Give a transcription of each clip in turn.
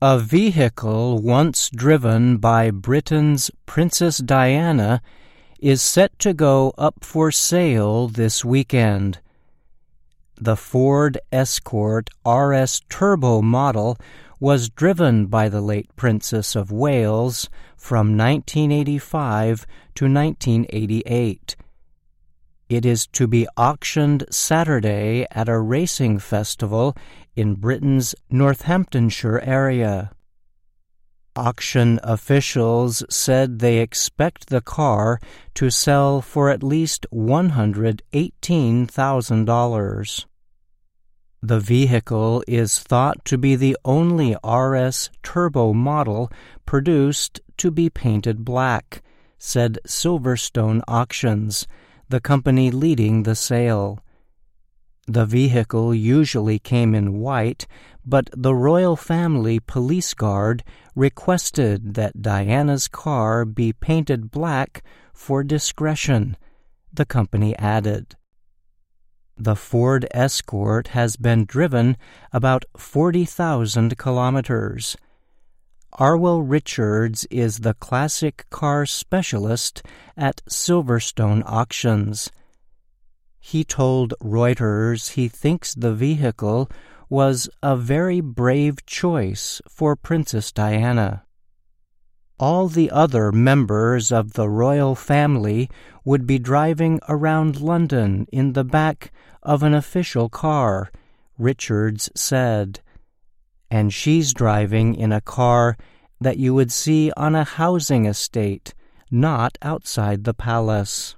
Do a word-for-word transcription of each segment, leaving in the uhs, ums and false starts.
A vehicle once driven by Britain's Princess Diana is set to go up for sale this weekend. The Ford Escort R S Turbo model was driven by the late Princess of Wales from nineteen eighty-five to nineteen eighty-eight. It is to be auctioned Saturday at a racing festival in Britain's Northamptonshire area. Auction officials said they expect the car to sell for at least one hundred eighteen thousand dollars. The vehicle is thought to be the only R S Turbo model produced to be painted black, said Silverstone Auctions, the company leading the sale. The vehicle usually came in white, but the royal family police guard requested that Diana's car be painted black for discretion, the company added. The Ford Escort has been driven about forty thousand kilometers. Arwell Richards is the classic car specialist at Silverstone Auctions. He told Reuters he thinks the vehicle was a very brave choice for Princess Diana. All the other members of the royal family would be driving around London in the back of an official car, Richards said. And she's driving in a car that you would see on a housing estate, not outside the palace.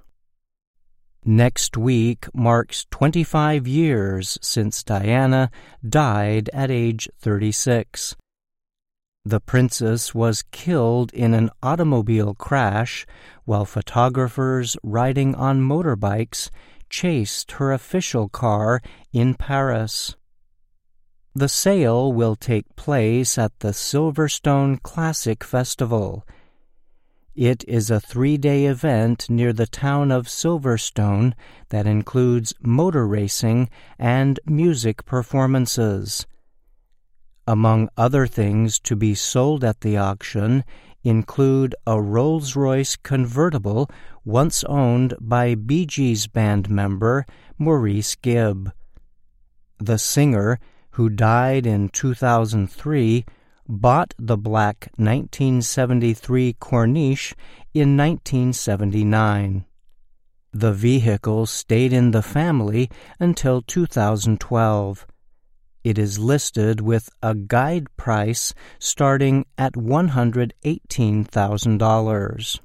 Next week marks twenty-five years since Diana died at age thirty-six. The princess was killed in an automobile crash while photographers riding on motorbikes chased her official car in Paris. The sale will take place at the Silverstone Classic Festival. It is a three-day event near the town of Silverstone that includes motor racing and music performances. Among other things to be sold at the auction include a Rolls-Royce convertible once owned by Bee Gees band member Maurice Gibb. The singer, who died in two thousand three, bought the black nineteen seventy-three Corniche in nineteen seventy-nine. The vehicle stayed in the family until two thousand twelve. It is listed with a guide price starting at one hundred eighteen thousand dollars.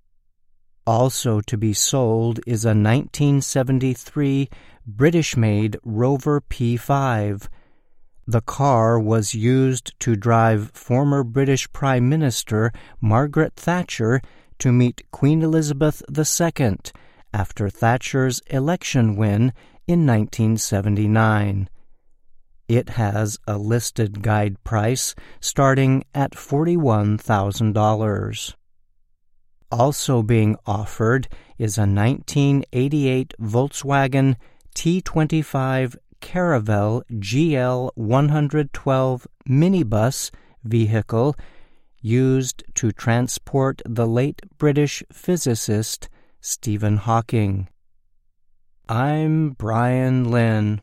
Also to be sold is a nineteen seventy-three British-made Rover P five. The car was used to drive former British Prime Minister Margaret Thatcher to meet Queen Elizabeth the Second after Thatcher's election win in nineteen seventy-nine. It has a listed guide price starting at forty-one thousand dollars. Also being offered is a nineteen eighty-eight Volkswagen T twenty-five Caravelle G L one twelve minibus vehicle used to transport the late British physicist Stephen Hawking. I'm Brian Lynn.